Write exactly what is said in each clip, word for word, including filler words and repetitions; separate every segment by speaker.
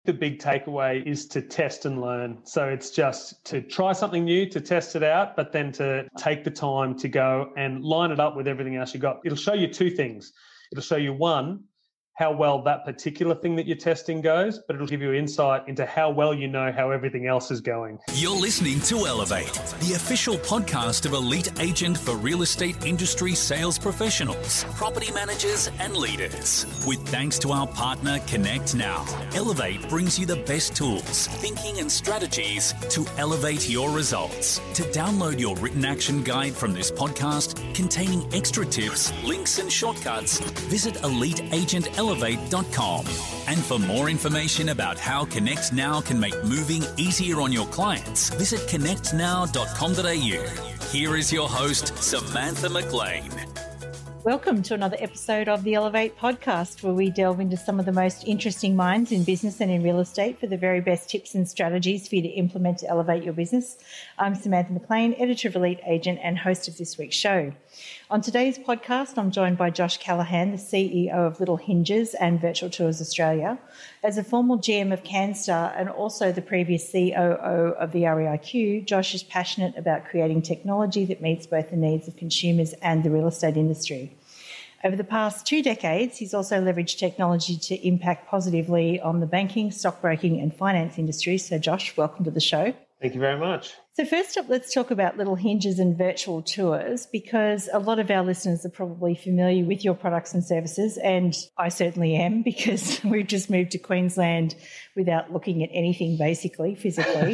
Speaker 1: the big takeaway is to test and learn. So it's just to try something new, to test it out, but then to take the time to go and line it up with everything else you got. It'll show you two things. It'll show you, one, how well that particular thing that you're testing goes, but it'll give you insight into how well you know how everything else is going.
Speaker 2: You're listening to Elevate, the official podcast of Elite Agent for real estate industry sales professionals, property managers and leaders. With thanks to our partner Connect Now, Elevate brings you the best tools, thinking and strategies to elevate your results. To download your written action guide from this podcast containing extra tips, links and shortcuts, visit elite agent elevate dot com. And for more information about how Connect Now can make moving easier on your clients, visit connect now dot com dot a u. Here is your host, Samantha McLean.
Speaker 3: Welcome to another episode of the Elevate podcast, where we delve into some of the most interesting minds in business and in real estate for the very best tips and strategies for you to implement to elevate your business. I'm Samantha McLean, editor of Elite Agent and host of this week's show. On today's podcast, I'm joined by Josh Callaghan, the C E O of Little Hinges and Virtual Tours Australia. As a former G M of CanStar and also the previous C O O of the R E I Q, Josh is passionate about creating technology that meets both the needs of consumers and the real estate industry. Over the past two decades, he's also leveraged technology to impact positively on the banking, stockbroking and finance industries. So Josh, welcome to the show.
Speaker 1: Thank you very much.
Speaker 3: So first up, let's talk about Little Hinges and Virtual Tours, because a lot of our listeners are probably familiar with your products and services, and I certainly am, because we've just moved to Queensland without looking at anything basically physically.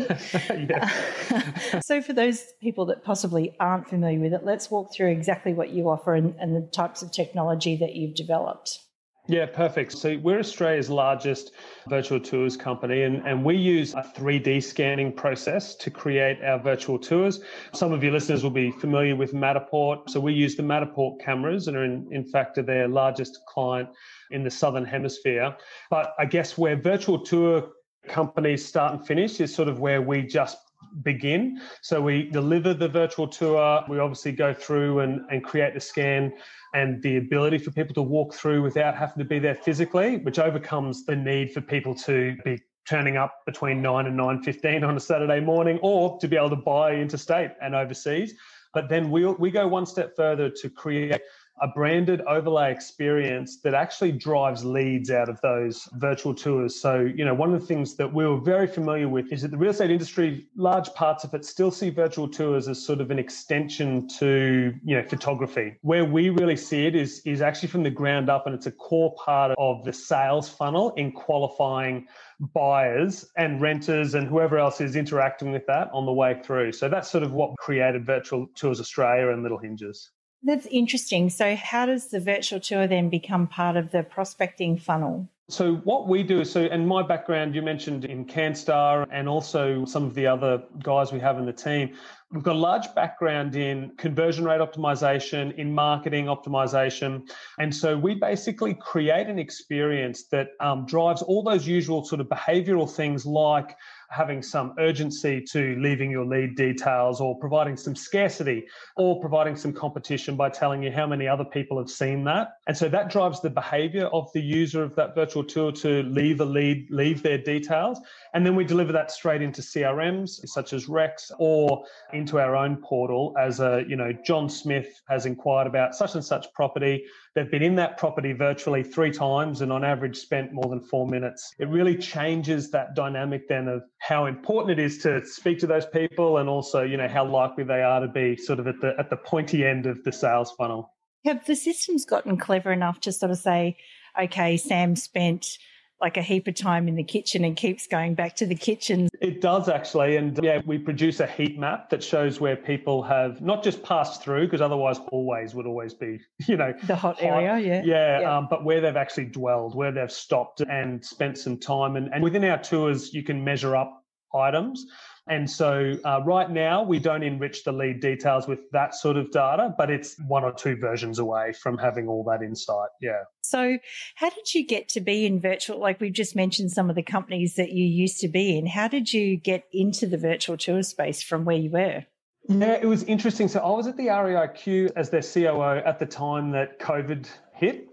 Speaker 3: So for those people that possibly aren't familiar with it, let's walk through exactly what you offer and, and the types of technology that you've developed.
Speaker 1: Yeah, perfect. So we're Australia's largest virtual tours company, and, and we use a three D scanning process to create our virtual tours. Some of your listeners will be familiar with Matterport. So we use the Matterport cameras and are in, in fact their largest client in the Southern Hemisphere. But I guess where virtual tour companies start and finish is sort of where we just begin. So we deliver the virtual tour. We obviously go through and, and create the scan and the ability for people to walk through without having to be there physically, which overcomes the need for people to be turning up between nine and nine fifteen on a Saturday morning, or to be able to buy interstate and overseas. But then we we go one step further to create a branded overlay experience that actually drives leads out of those virtual tours. So, you know, one of the things that we were very familiar with is that the real estate industry, large parts of it still see virtual tours as sort of an extension to, you know, photography. Where we really see it is, is actually from the ground up, and it's a core part of the sales funnel in qualifying buyers and renters and whoever else is interacting with that on the way through. So that's sort of what created Virtual Tours Australia and Little Hinges.
Speaker 3: That's interesting. So how does the virtual tour then become part of the prospecting funnel?
Speaker 1: So what we do is, so, and my background, you mentioned in CanStar and also some of the other guys we have in the team, we've got a large background in conversion rate optimization, in marketing optimization. And so we basically create an experience that um, drives all those usual sort of behavioral things, like having some urgency to leaving your lead details, or providing some scarcity, or providing some competition by telling you how many other people have seen that. And so that drives the behavior of the user of that virtual tour to leave a lead, leave their details. And then we deliver that straight into C R Ms such as Rex, or into our own portal as a, you know, John Smith has inquired about such and such property. They've been in that property virtually three times and on average spent more than four minutes. It really changes that dynamic then of how important it is to speak to those people, and also, you know, how likely they are to be sort of at the at the pointy end of the sales funnel.
Speaker 3: Have the systems gotten clever enough to sort of say, okay, Sam spent like a heap of time in the kitchen and keeps going back to the kitchen?
Speaker 1: It does actually. And yeah, we produce a heat map that shows where people have not just passed through, because otherwise hallways would always be, you know,
Speaker 3: the hot, hot area. Yeah.
Speaker 1: Yeah.
Speaker 3: yeah.
Speaker 1: Um, but where they've actually dwelled, where they've stopped and spent some time. And, and within our tours, you can measure up items. And so uh, right now, we don't enrich the lead details with that sort of data, but it's one or two versions away from having all that insight. Yeah.
Speaker 3: So how did you get to be in virtual? Like we've just mentioned some of the companies that you used to be in. How did you get into the virtual tour space from where you were?
Speaker 1: Yeah, it was interesting. So I was at the R E I Q as their C O O at the time that COVID hit.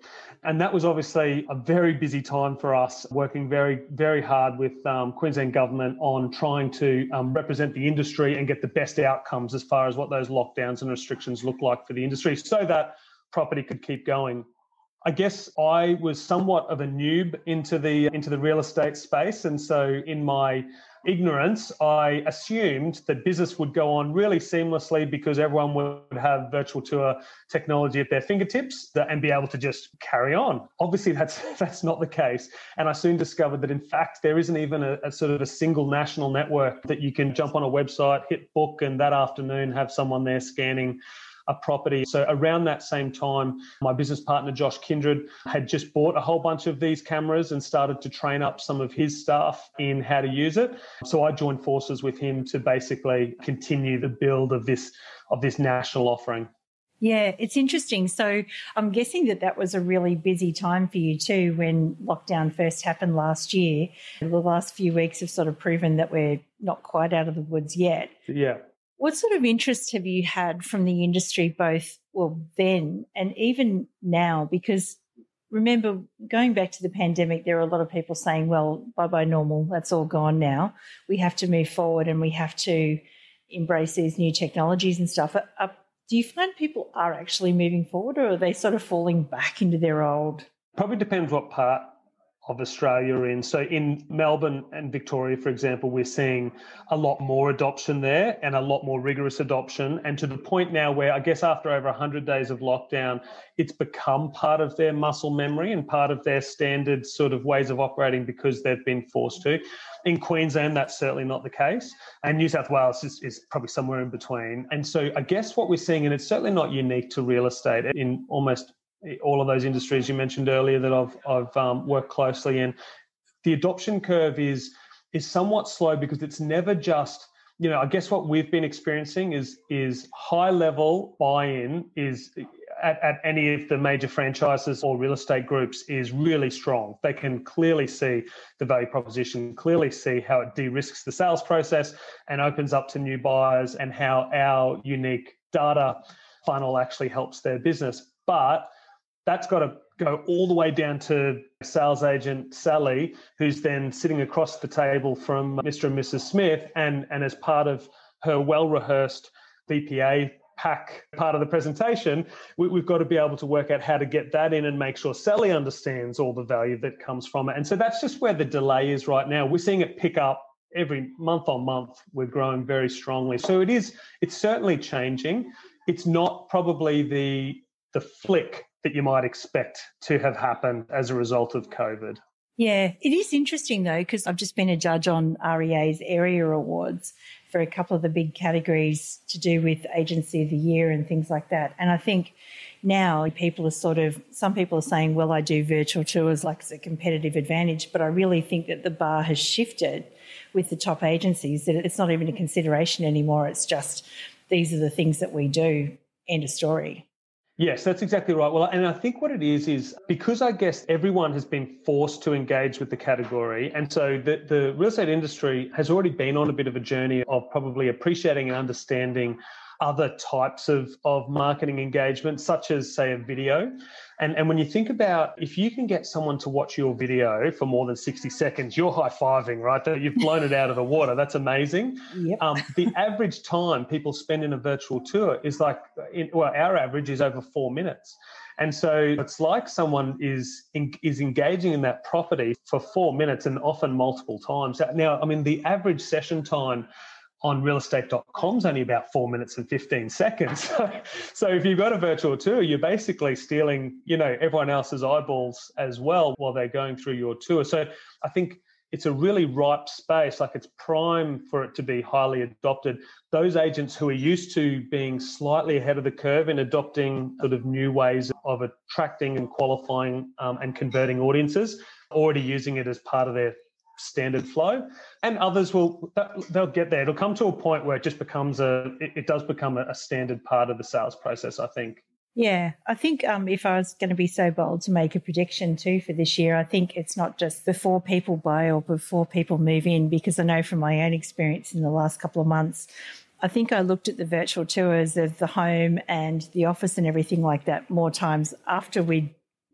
Speaker 1: And that was obviously a very busy time for us, working very, very hard with um, Queensland government on trying to um, represent the industry and get the best outcomes as far as what those lockdowns and restrictions look like for the industry so that property could keep going. I guess I was somewhat of a noob into the into the real estate space. And so in my ignorance, I assumed that business would go on really seamlessly because everyone would have virtual tour technology at their fingertips and be able to just carry on. Obviously, that's that's not the case. And I soon discovered that, in fact, there isn't even a, a sort of a single national network that you can jump on a website, hit book, and that afternoon have someone there scanning a property. So around that same time, my business partner, Josh Kindred, had just bought a whole bunch of these cameras and started to train up some of his staff in how to use it. So I joined forces with him to basically continue the build of this, of this national offering.
Speaker 3: Yeah, it's interesting. So I'm guessing that that was a really busy time for you too when lockdown first happened last year. The last few weeks have sort of proven that we're not quite out of the woods yet.
Speaker 1: Yeah.
Speaker 3: What sort of interest have you had from the industry, both, well, then and even now? Because remember, going back to the pandemic, there are a lot of people saying, well, bye-bye normal, that's all gone now. We have to move forward and we have to embrace these new technologies and stuff. Are, are, do you find people are actually moving forward, or are they sort of falling back into their old?
Speaker 1: Probably depends what part of Australia you're in. So in Melbourne and Victoria, for example, we're seeing a lot more adoption there and a lot more rigorous adoption. And to the point now where I guess after over one hundred days of lockdown, it's become part of their muscle memory and part of their standard sort of ways of operating because they've been forced to. In Queensland, that's certainly not the case. And New South Wales is, is probably somewhere in between. And so I guess what we're seeing, and it's certainly not unique to real estate, in almost all of those industries you mentioned earlier that I've I've um, worked closely in, the adoption curve is is somewhat slow because it's never just, you know, I guess what we've been experiencing is is high level buy-in is at, at any of the major franchises or real estate groups is really strong. They can clearly see the value proposition, clearly see how it de-risks the sales process and opens up to new buyers, and how our unique data funnel actually helps their business. But that's got to go all the way down to sales agent Sally, who's then sitting across the table from Mister and Missus Smith, and, and as part of her well-rehearsed V P A pack part of the presentation, we, we've got to be able to work out how to get that in and make sure Sally understands all the value that comes from it. And so that's just where the delay is right now. We're seeing it pick up every month on month. We're growing very strongly. So it is, it's certainly changing. It's not probably the the flick that you might expect to have happened as a result of COVID.
Speaker 3: Yeah, it is interesting though, because I've just been a judge on R E A's area awards for a couple of the big categories to do with Agency of the Year and things like that. And I think now people are sort of, some people are saying, well, I do virtual tours like it's a competitive advantage, but I really think that the bar has shifted with the top agencies, that it's not even a consideration anymore. It's just, these are the things that we do, end of story.
Speaker 1: Yes, that's exactly right. Well, and I think what it is, is because I guess everyone has been forced to engage with the category. And so the, the real estate industry has already been on a bit of a journey of probably appreciating and understanding other types of, of marketing engagement, such as, say, a video. And, and when you think about, if you can get someone to watch your video for more than sixty seconds, you're high-fiving, right? That you've blown it out of the water. That's amazing. Yep. Um, the average time people spend in a virtual tour is like, in, well, our average is over four minutes. And so it's like someone is in, is engaging in that property for four minutes and often multiple times. Now, I mean, the average session time on real estate dot com is only about four minutes and fifteen seconds. So, so if you've got a virtual tour, you're basically stealing, you know, everyone else's eyeballs as well while they're going through your tour. So I think it's a really ripe space, like it's prime for it to be highly adopted. Those agents who are used to being slightly ahead of the curve in adopting sort of new ways of attracting and qualifying um, and converting audiences, already using it as part of their standard flow, and others will, they'll get there. It'll come to a point where it just becomes a, it, it does become a, a standard part of the sales process, I think.
Speaker 3: Yeah, I think um, if I was going to be so bold to make a prediction too for this year, I think it's not just before people buy or before people move in, because I know from my own experience in the last couple of months, I think I looked at the virtual tours of the home and the office and everything like that more times after we'd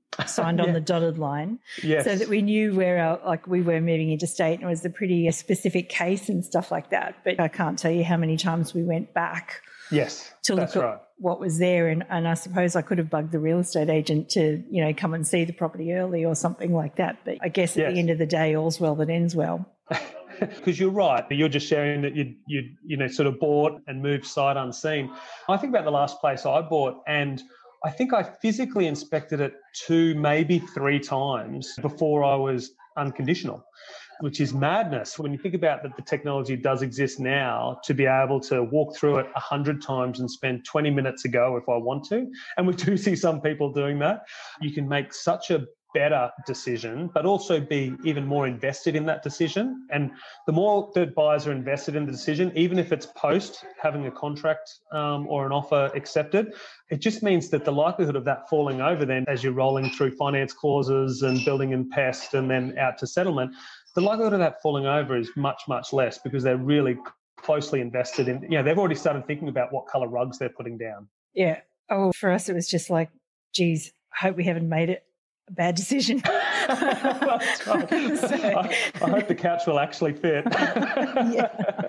Speaker 3: signed
Speaker 1: yeah.
Speaker 3: on the dotted line,
Speaker 1: yes.
Speaker 3: so that we knew where our, like we were moving interstate, and it was a pretty specific case and stuff like that. But I can't tell you how many times we went back.
Speaker 1: Yes,
Speaker 3: to look
Speaker 1: that's
Speaker 3: at
Speaker 1: right.
Speaker 3: what was there, and, and I suppose I could have bugged the real estate agent to, you know, come and see the property early or something like that. But I guess at
Speaker 1: yes.
Speaker 3: the end of the day, all's well that ends well.
Speaker 1: Because you're right. You're just sharing that you you you know sort of bought and moved sight unseen. I think about the last place I bought, and I think I physically inspected it two, maybe three times before I was unconditional, which is madness. When you think about that the technology does exist now to be able to walk through it a hundred times and spend twenty minutes ago if I want to, and we do see some people doing that, you can make such a better decision, but also be even more invested in that decision. And the more that buyers are invested in the decision, even if it's post having a contract um, or an offer accepted, it just means that the likelihood of that falling over then as you're rolling through finance clauses and building in pest and then out to settlement, the likelihood of that falling over is much, much less because they're really closely invested in, you know, they've already started thinking about what colour rugs they're putting down.
Speaker 3: Yeah. Oh, for us, it was just like, geez, I hope we haven't made it a bad decision.
Speaker 1: That's right. so, I, I hope the couch will actually fit.
Speaker 3: yeah,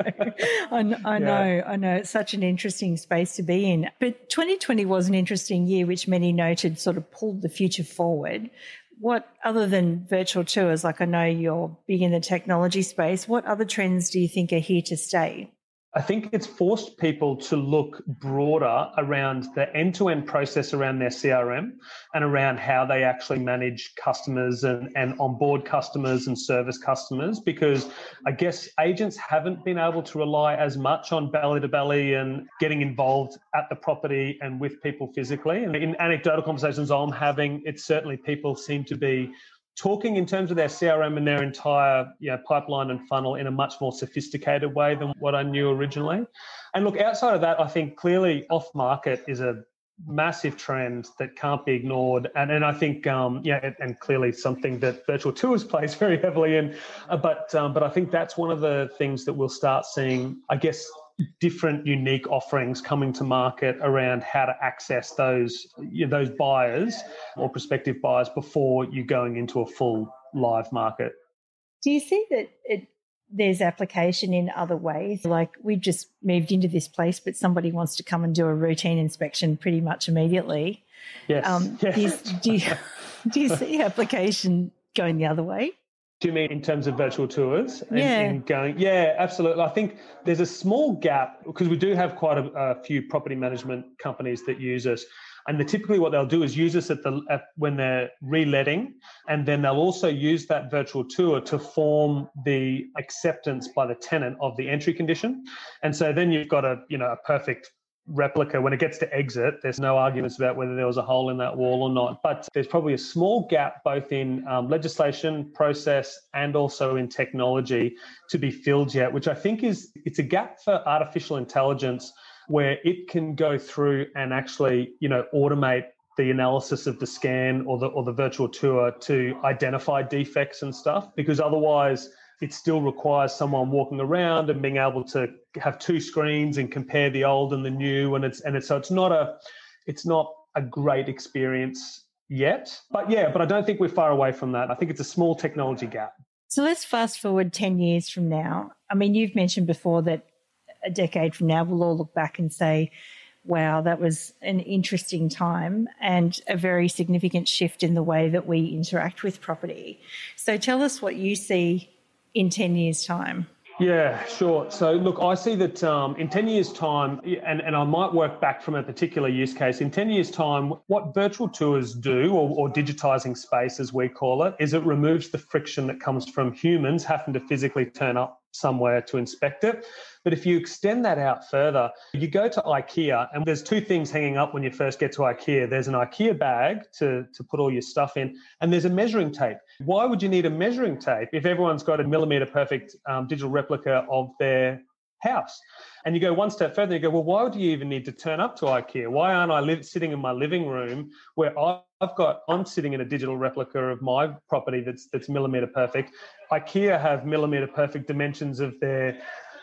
Speaker 3: I know, I, know, yeah. I know. It's such an interesting space to be in. But twenty twenty was an interesting year, which many noted sort of pulled the future forward. What, other than virtual tours, like I know you're big in the technology space, what other trends do you think are here to stay?
Speaker 1: I think it's forced people to look broader around the end-to-end process around their C R M and around how they actually manage customers and, and onboard customers and service customers, because I guess agents haven't been able to rely as much on belly to belly and getting involved at the property and with people physically. And in anecdotal conversations I'm having, it's certainly people seem to be talking in terms of their C R M and their entire you know, pipeline and funnel in a much more sophisticated way than what I knew originally. And look, outside of that, I think clearly off-market is a massive trend that can't be ignored. And, and I think, um, yeah, and clearly something that virtual tours plays very heavily in. Uh, but, um, but I think that's one of the things that we'll start seeing, I guess, different unique offerings coming to market around how to access those you know, those buyers or prospective buyers before you're going into a full live market.
Speaker 3: Do you see that it, there's application in other ways? Like we just moved into this place, but somebody wants to come and do a routine inspection pretty much immediately.
Speaker 1: Yes.
Speaker 3: Um,
Speaker 1: yes.
Speaker 3: Do, you, do, you, do you see application going the other way?
Speaker 1: Do you mean in terms of virtual tours? And,
Speaker 3: yeah.
Speaker 1: and going, yeah, absolutely. I think there's a small gap because we do have quite a, a few property management companies that use us. And the, typically what they'll do is use us at the at, when they're reletting, and then they'll also use that virtual tour to form the acceptance by the tenant of the entry condition. And so then you've got a, you know, a perfect replica. When it gets to exit, there's no arguments about whether there was a hole in that wall or not. But there's probably a small gap both in um, legislation process and also in technology to be filled yet, which I think is, it's a gap for artificial intelligence where it can go through and actually, you know, automate the analysis of the scan or the or the virtual tour to identify defects and stuff, because otherwise it still requires someone walking around and being able to have two screens and compare the old and the new, and it's and it's so it's not a it's not a great experience yet. But yeah, but I don't think we're far away from that. I think it's a small technology gap.
Speaker 3: So let's fast forward ten years from now. I mean, you've mentioned before that a decade from now we'll all look back and say, wow, that was an interesting time and a very significant shift in the way that we interact with property. So tell us what you see in ten years' time.
Speaker 1: Yeah, sure. So look, I see that um, in ten years' time, and, and I might work back from a particular use case, in ten years' time, what virtual tours do, or, or digitising space as we call it, is it removes the friction that comes from humans having to physically turn up somewhere to inspect it. But if you extend that out further, you go to IKEA, and there's two things hanging up when you first get to IKEA. There's an IKEA bag to, to put all your stuff in, and there's a measuring tape. Why would you need a measuring tape if everyone's got a millimetre perfect um, digital replica of their house? And you go one step further, and you go, well, why would you even need to turn up to IKEA? Why aren't I live, sitting in my living room where I've got, I'm sitting in a digital replica of my property that's that's millimetre perfect. IKEA have millimetre perfect dimensions of their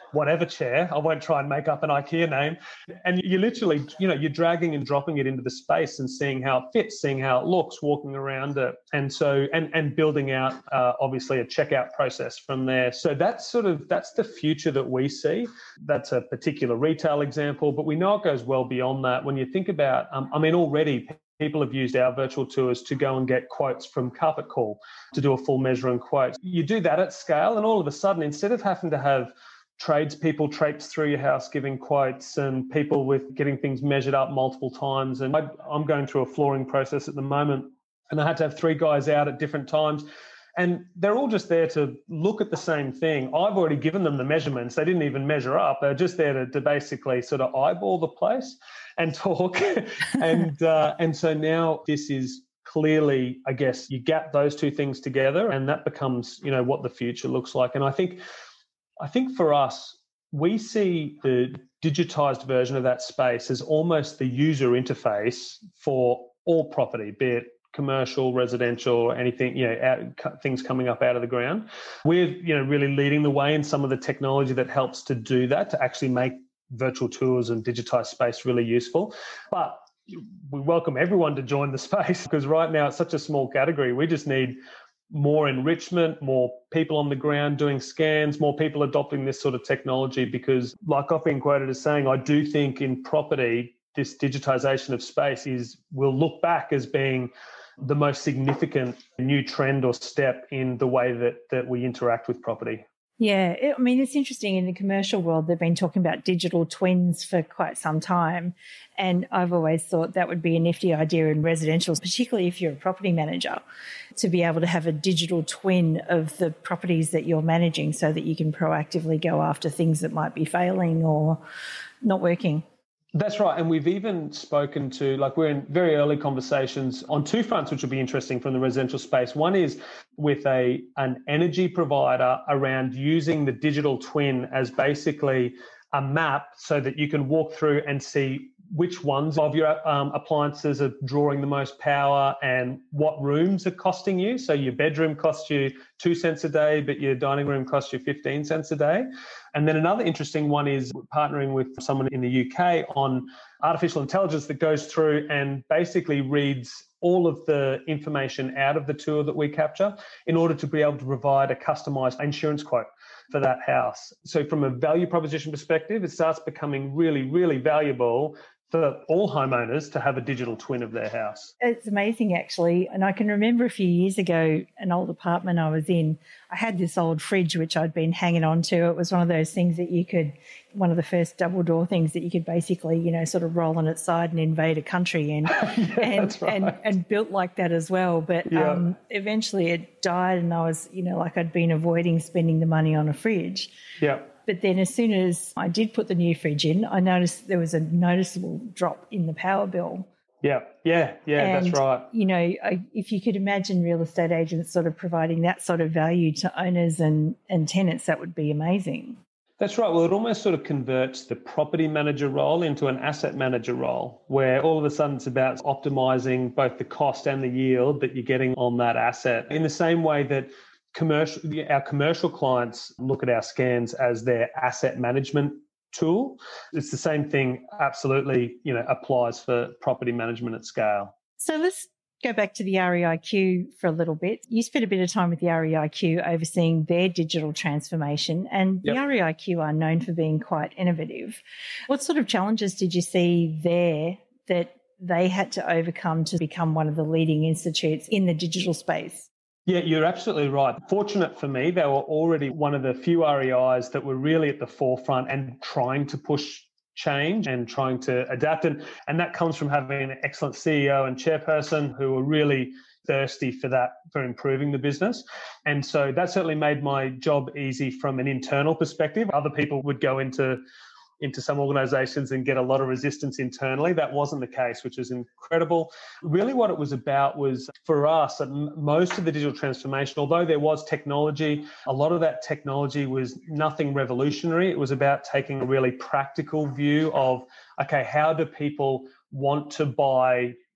Speaker 1: whatever chair. I won't try and make up an IKEA name. And you literally, you know, you're dragging and dropping it into the space and seeing how it fits, seeing how it looks, walking around it. And so, and, and building out, uh, obviously, a checkout process from there. So that's sort of, that's the future that we see. That's a particular retail example, but we know it goes well beyond that. When you think about, um, I mean, already people have used our virtual tours to go and get quotes from Carpet Call to do a full measure and quote. You do that at scale, and all of a sudden, instead of having to have tradespeople traipse through your house giving quotes and people with getting things measured up multiple times, and I, I'm going through a flooring process at the moment, and I had to have three guys out at different times. And they're all just there to look at the same thing. I've already given them the measurements. They didn't even measure up. They're just there to, to basically sort of eyeball the place and talk. and uh, and so now this is clearly, I guess, you gap those two things together, and that becomes, you know, what the future looks like. And I think, I think for us, we see the digitized version of that space as almost the user interface for all property, be it commercial, residential, or anything, you know, out, things coming up out of the ground. We're, you know, really leading the way in some of the technology that helps to do that, to actually make virtual tours and digitized space really useful. But we welcome everyone to join the space, because right now it's such a small category. We just need more enrichment, more people on the ground doing scans, more people adopting this sort of technology, because like I've been quoted as saying, I do think in property, this digitization of space is, will look back as being the most significant new trend or step in the way that that we interact with property.
Speaker 3: Yeah, it, I mean, it's interesting. In the commercial world, they've been talking about digital twins for quite some time. And I've always thought that would be a nifty idea in residential, particularly if you're a property manager, to be able to have a digital twin of the properties that you're managing so that you can proactively go after things that might be failing or not working.
Speaker 1: That's right. And we've even spoken to, like, we're in very early conversations on two fronts, which will be interesting from the residential space. One is with a an energy provider around using the digital twin as basically a map so that you can walk through and see which ones of your um, appliances are drawing the most power and what rooms are costing you. So your bedroom costs you two cents a day, but your dining room costs you fifteen cents a day. And then another interesting one is partnering with someone in the U K on artificial intelligence that goes through and basically reads all of the information out of the tour that we capture in order to be able to provide a customized insurance quote for that house. So from a value proposition perspective, it starts becoming really, really valuable for all homeowners to have a digital twin of their house.
Speaker 3: It's amazing, actually. And I can remember a few years ago, an old apartment I was in, I had this old fridge which I'd been hanging on to. It was one of those things that you could, one of the first double door things that you could basically, you know, sort of roll on its side and invade a country in.
Speaker 1: yeah,
Speaker 3: and,
Speaker 1: that's right.
Speaker 3: and and built like that as well. But
Speaker 1: yeah.
Speaker 3: um, eventually it died, and I was, you know, like I'd been avoiding spending the money on a fridge.
Speaker 1: Yeah.
Speaker 3: But then as soon as I did put the new fridge in, I noticed there was a noticeable drop in the power bill.
Speaker 1: Yeah, yeah, yeah,
Speaker 3: and,
Speaker 1: that's right.
Speaker 3: You know, I, if you could imagine real estate agents sort of providing that sort of value to owners and, and tenants, that would be amazing.
Speaker 1: That's right. Well, it almost sort of converts the property manager role into an asset manager role, where all of a sudden it's about optimizing both the cost and the yield that you're getting on that asset, in the same way that commercial, our commercial clients look at our scans as their asset management tool. It's the same thing, absolutely, you know, applies for property management at scale.
Speaker 3: So let's go back to the R E I Q for a little bit. You spent a bit of time with the R E I Q overseeing their digital transformation, and
Speaker 1: Yep.
Speaker 3: the R E I Q are known for being quite innovative. What sort of challenges did you see there that they had to overcome to become one of the leading institutes in the digital space?
Speaker 1: Yeah, you're absolutely right. Fortunate for me, they were already one of the few R E Is that were really at the forefront and trying to push change and trying to adapt. And, and that comes from having an excellent C E O and chairperson who are really thirsty for that, for improving the business. And so that certainly made my job easy from an internal perspective. Other people would go into into some organizations and get a lot of resistance internally. That wasn't the case, which is incredible. Really what it was about was, for us, most of the digital transformation, although there was technology, a lot of that technology was nothing revolutionary. It was about taking a really practical view of, okay, how do people want to buy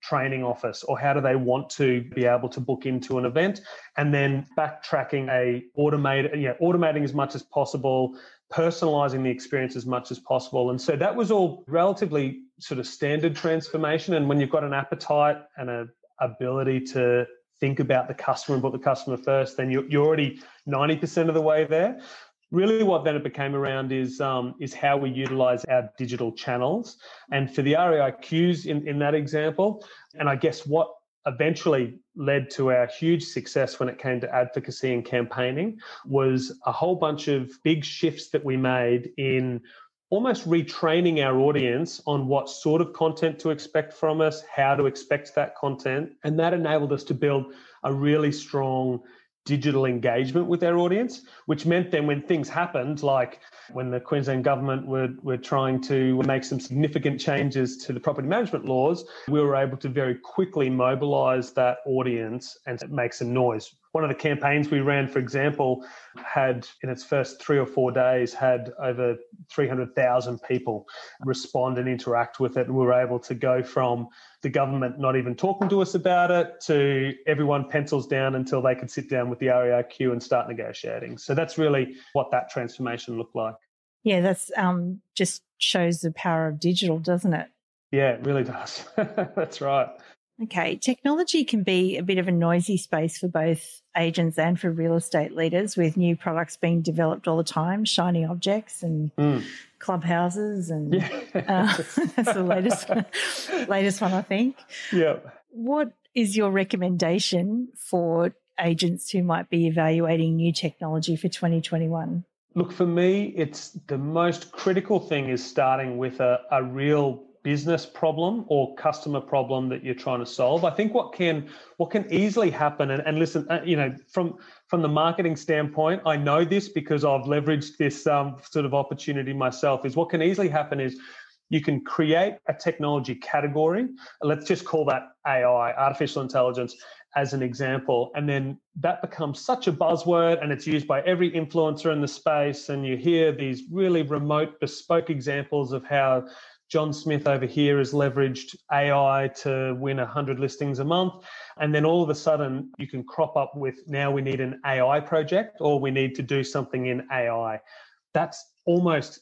Speaker 1: training office, or how do they want to be able to book into an event, and then backtracking a automate, you know, automating as much as possible, personalizing the experience as much as possible. And so that was all relatively sort of standard transformation. And when you've got an appetite and a ability to think about the customer and put the customer first, then you're, you're already ninety percent of the way there. Really what then it became around is um, is how we utilize our digital channels. And for the R E I Qs in, in that example, and I guess what eventually led to our huge success when it came to advocacy and campaigning was a whole bunch of big shifts that we made in almost retraining our audience on what sort of content to expect from us, how to expect that content. And that enabled us to build a really strong digital engagement with our audience, which meant then when things happened, like when the Queensland government were, were trying to make some significant changes to the property management laws, we were able to very quickly mobilise that audience and make some noise. One of the campaigns we ran, for example, had in its first three or four days had over three hundred thousand people respond and interact with it. And we were able to go from the government not even talking to us about it to everyone pencils down until they could sit down with the R E I Q and start negotiating. So that's really what that transformation looked like.
Speaker 3: Yeah, that's um, just shows the power of digital, doesn't it?
Speaker 1: Yeah, it really does. That's right.
Speaker 3: Okay, technology can be a bit of a noisy space for both agents and for real estate leaders, with new products being developed all the time, shiny objects and mm. clubhouses, and yeah. uh, that's the latest one, latest one, I think.
Speaker 1: Yeah.
Speaker 3: What is your recommendation for agents who might be evaluating new technology for twenty twenty-one?
Speaker 1: Look, for me, it's the most critical thing is starting with a, a real business problem or customer problem that you're trying to solve. I think what can what can easily happen, and, and listen, uh, you know, from from the marketing standpoint, I know this because I've leveraged this um, sort of opportunity myself, is what can easily happen is you can create a technology category. Let's just call that A I, artificial intelligence, as an example. And then that becomes such a buzzword and it's used by every influencer in the space. And you hear these really remote, bespoke examples of how John Smith over here has leveraged A I to win one hundred listings a month. And then all of a sudden you can crop up with, now we need an A I project or we need to do something in A I. That's almost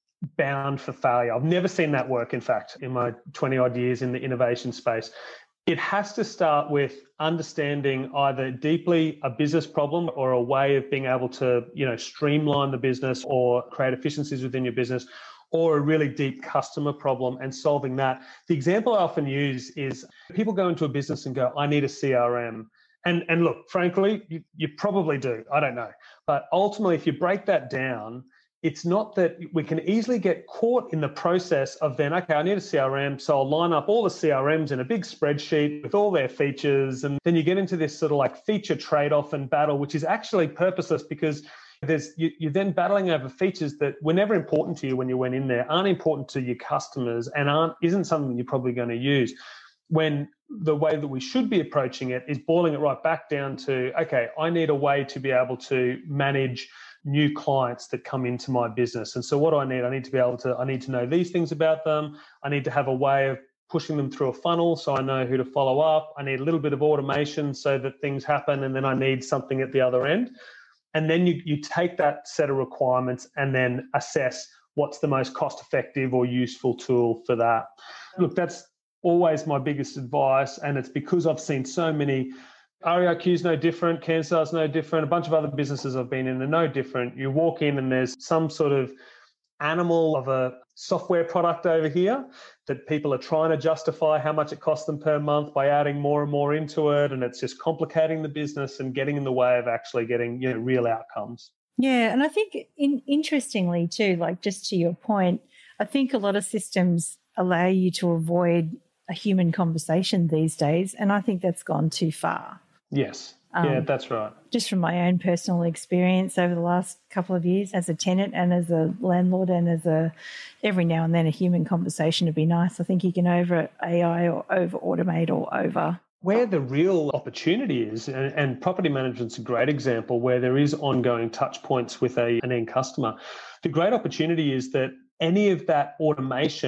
Speaker 1: bound for failure. I've never seen that work, in fact, in my twenty odd years in the innovation space. It has to start with understanding either deeply a business problem or a way of being able to, you know, streamline the business or create efficiencies within your business, or a really deep customer problem and solving that. The example I often use is people go into a business and go, I need a C R M. And, and look, frankly, you, you probably do. I don't know. But ultimately, if you break that down, it's not that we can easily get caught in the process of then, okay, I need a C R M, so I'll line up all the C R Ms in a big spreadsheet with all their features. And then you get into this sort of like feature trade-off and battle, which is actually purposeless because there's you, you're then battling over features that were never important to you when you went in there, aren't important to your customers, and aren't isn't something you're probably going to use. When the way that we should be approaching it is boiling it right back down to, okay, I need a way to be able to manage new clients that come into my business. And so what do I need? I need to be able to, I need to know these things about them. I need to have a way of pushing them through a funnel so I know who to follow up. I need a little bit of automation so that things happen, and then I need something at the other end. And then you, you take that set of requirements and then assess what's the most cost-effective or useful tool for that. Look, that's always my biggest advice, and it's because I've seen so many. R E I Q is no different, Canstar is no different, a bunch of other businesses I've been in are no different. You walk in and there's some sort of animal of a software product over here that people are trying to justify how much it costs them per month by adding more and more into it, and it's just complicating the business and getting in the way of actually getting, you know, real outcomes.
Speaker 3: Yeah, and I think in, interestingly too, like just to your point, I think a lot of systems allow you to avoid a human conversation these days, and I think that's gone too far.
Speaker 1: Yes.
Speaker 3: Um,
Speaker 1: yeah, that's right.
Speaker 3: Just from my own personal experience over the last couple of years as a tenant and as a landlord and as a every now and then a human conversation would be nice. I think you can over A I or over automate or over.
Speaker 1: Where the real opportunity is, and, and property management's a great example where there is ongoing touch points with a, an end customer. The great opportunity is that any of that automation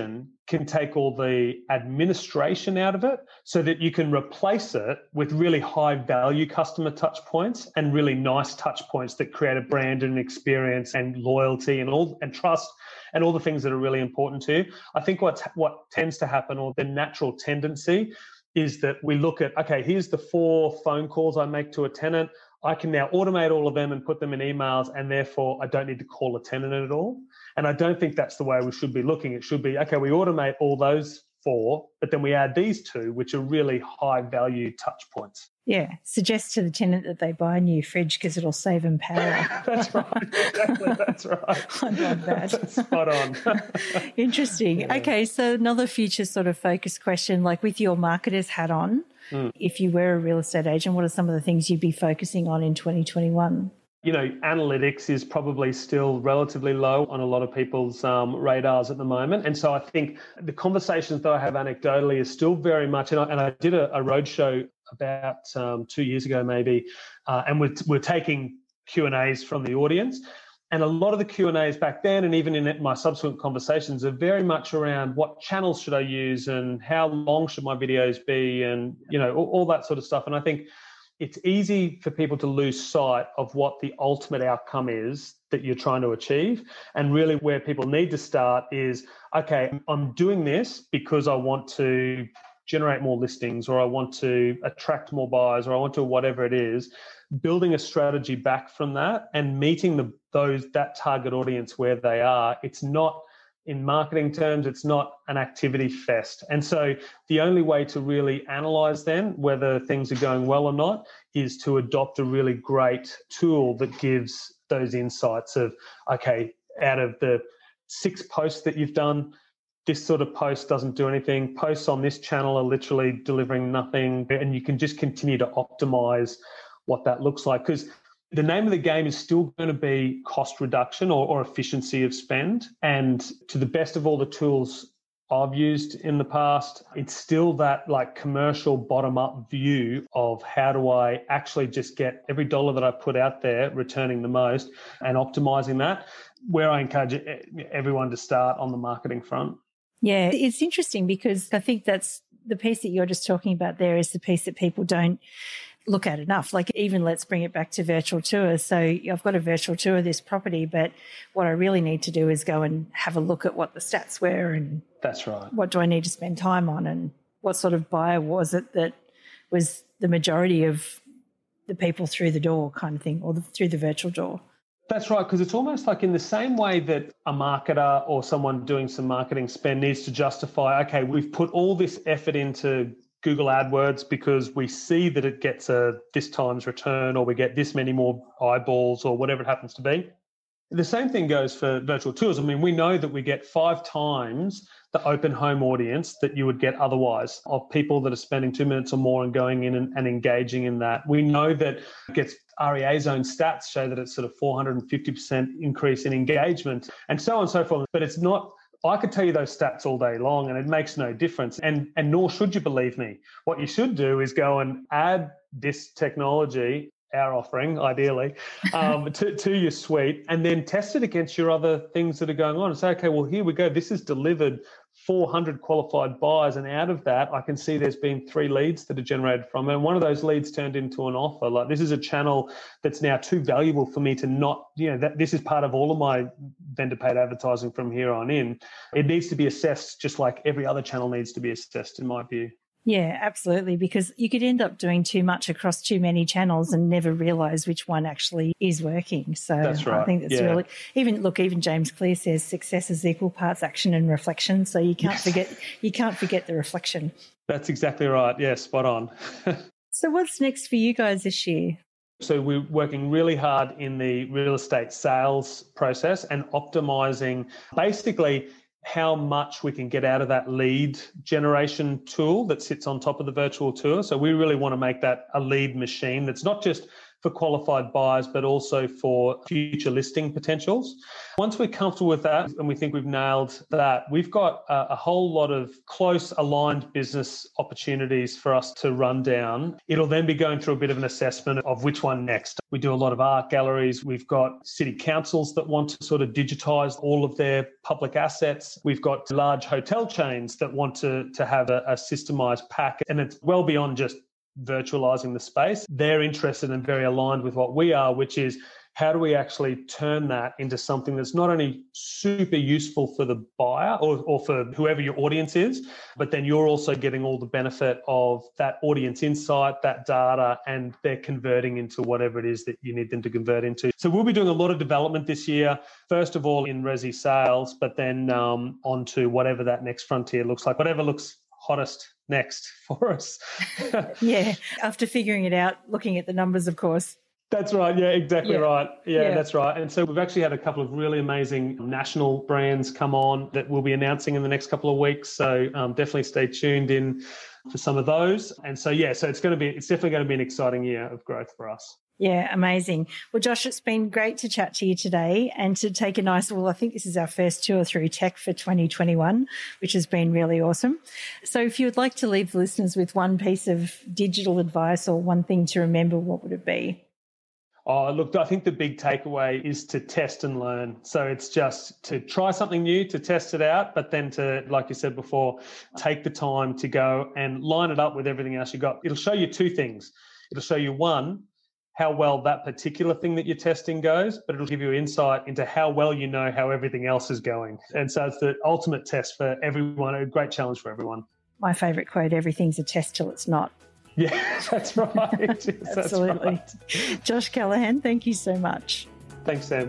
Speaker 1: can take all the administration out of it so that you can replace it with really high value customer touch points and really nice touch points that create a brand and experience and loyalty and all and trust and all the things that are really important to you. I think what what tends to happen, or the natural tendency, is that we look at, okay, here's the four phone calls I make to a tenant. I can now automate all of them and put them in emails, and therefore I don't need to call a tenant at all. And I don't think that's the way we should be looking. It should be, okay, we automate all those four, but then we add these two, which are really high value touch points.
Speaker 3: Yeah, suggest to the tenant that they buy a new fridge because it'll save them power.
Speaker 1: That's right. Exactly. That's right.
Speaker 3: I love that.
Speaker 1: That's spot on.
Speaker 3: Interesting. Yeah. Okay, so another future sort of focus question, like with your marketer's hat on, mm. if you were a real estate agent, what are some of the things you'd be focusing on in twenty twenty-one?
Speaker 1: You know, analytics is probably still relatively low on a lot of people's um, radars at the moment. And so I think the conversations that I have anecdotally is still very much, and I, and I did a, a roadshow about um, two years ago maybe, uh, and we're, we're taking Q and A's from the audience. And a lot of the Q and A's back then, and even in my subsequent conversations, are very much around what channels should I use and how long should my videos be, and, you know, all, all that sort of stuff. And I think it's easy for people to lose sight of what the ultimate outcome is that you're trying to achieve. And really where people need to start is, okay, I'm doing this because I want to generate more listings, or I want to attract more buyers, or I want to whatever it is. Building a strategy back from that and meeting the those that target audience where they are. It's not, in marketing terms, it's not an activity fest. And so the only way to really analyze then whether things are going well or not is to adopt a really great tool that gives those insights of, okay, out of the six posts that you've done, this sort of post doesn't do anything. Posts on this channel are literally delivering nothing. And you can just continue to optimize what that looks like. Because the name of the game is still going to be cost reduction or, or efficiency of spend. And to the best of all the tools I've used in the past, it's still that like commercial bottom-up view of how do I actually just get every dollar that I put out there returning the most and optimizing that, where I encourage everyone to start on the marketing front.
Speaker 3: Yeah, it's interesting because I think that's the piece that you're just talking about there is the piece that people don't look at enough. Like even let's bring it back to virtual tours. So I've got a virtual tour of this property, but what I really need to do is go and have a look at what the stats were and
Speaker 1: that's right.
Speaker 3: What do I need to spend time on and what sort of buyer was it that was the majority of the people through the door kind of thing, or the, through the virtual door.
Speaker 1: That's right, because it's almost like in the same way that a marketer or someone doing some marketing spend needs to justify, okay, we've put all this effort into Google AdWords because we see that it gets a this times return, or we get this many more eyeballs, or whatever it happens to be. The same thing goes for virtual tours. I mean, we know that we get five times the open home audience that you would get otherwise of people that are spending two minutes or more and going in and, and engaging in that. We know that it gets R E A's own stats show that it's sort of four hundred fifty percent increase in engagement and so on and so forth. But it's not, I could tell you those stats all day long and it makes no difference. And, and nor should you believe me. What you should do is go and add this technology, our offering, ideally, um, to, to your suite, and then test it against your other things that are going on and say, okay, well, here we go. This has delivered four hundred qualified buyers. And out of that, I can see there's been three leads that are generated from it. And one of those leads turned into an offer. Like, this is a channel that's now too valuable for me to not, you know, that this is part of all of my vendor paid advertising from here on in. It needs to be assessed just like every other channel needs to be assessed, in my view.
Speaker 3: Yeah, absolutely, because you could end up doing too much across too many channels and never realise which one actually is working. So
Speaker 1: that's right.
Speaker 3: I think that's
Speaker 1: yeah.
Speaker 3: really, even look, even James Clear says success is equal parts action and reflection. So you can't yes. forget, you can't forget the reflection.
Speaker 1: That's exactly right. Yeah, spot on.
Speaker 3: So what's next for you guys this year?
Speaker 1: So we're working really hard in the real estate sales process and optimising basically how much we can get out of that lead generation tool that sits on top of the virtual tour. So we really want to make that a lead machine that's not just for qualified buyers, but also for future listing potentials. Once we're comfortable with that and we think we've nailed that, we've got a, a whole lot of close aligned business opportunities for us to run down. It'll then be going through a bit of an assessment of which one next. We do a lot of art galleries. We've got city councils that want to sort of digitize all of their public assets. We've got large hotel chains that want to, to have a, a systemized pack, and it's well beyond just virtualizing the space. They're interested and very aligned with what we are, which is how do we actually turn that into something that's not only super useful for the buyer or, or for whoever your audience is, but then you're also getting all the benefit of that audience insight, that data, and they're converting into whatever it is that you need them to convert into. So we'll be doing a lot of development this year, first of all in resi sales, but then um, on to whatever that next frontier looks like, whatever looks hottest next for us.
Speaker 3: Yeah, after figuring it out, looking at the numbers, of course.
Speaker 1: That's right. Yeah, exactly
Speaker 3: yeah.
Speaker 1: right. Yeah,
Speaker 3: yeah,
Speaker 1: that's right. And so we've actually had a couple of really amazing national brands come on that we'll be announcing in the next couple of weeks. So um, definitely stay tuned in for some of those. And so, yeah, so it's going to be, it's definitely going to be an exciting year of growth for us.
Speaker 3: Yeah, amazing. Well, Josh, it's been great to chat to you today and to take a nice, well, I think this is our first tour through tech for twenty twenty-one, which has been really awesome. So if you would like to leave the listeners with one piece of digital advice or one thing to remember, what would it be?
Speaker 1: Oh, look, I think the big takeaway is to test and learn. So it's just to try something new, to test it out, but then to, like you said before, take the time to go and line it up with everything else you got. It'll show you two things. It'll show you, one, how well that particular thing that you're testing goes, but it'll give you insight into how well you know how everything else is going. And so it's the ultimate test for everyone, a great challenge for everyone.
Speaker 3: My favourite quote, everything's a test till it's not.
Speaker 1: Yeah, that's right. Yes,
Speaker 3: Absolutely.
Speaker 1: That's right.
Speaker 3: Josh Callaghan, thank you so much.
Speaker 1: Thanks, Sam.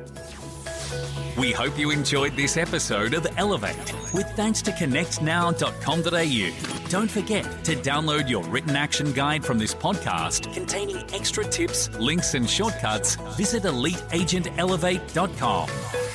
Speaker 2: We hope you enjoyed this episode of Elevate with thanks to connect now dot com dot a u. Don't forget to download your written action guide from this podcast containing extra tips, links and shortcuts. Visit elite agent elevate dot com.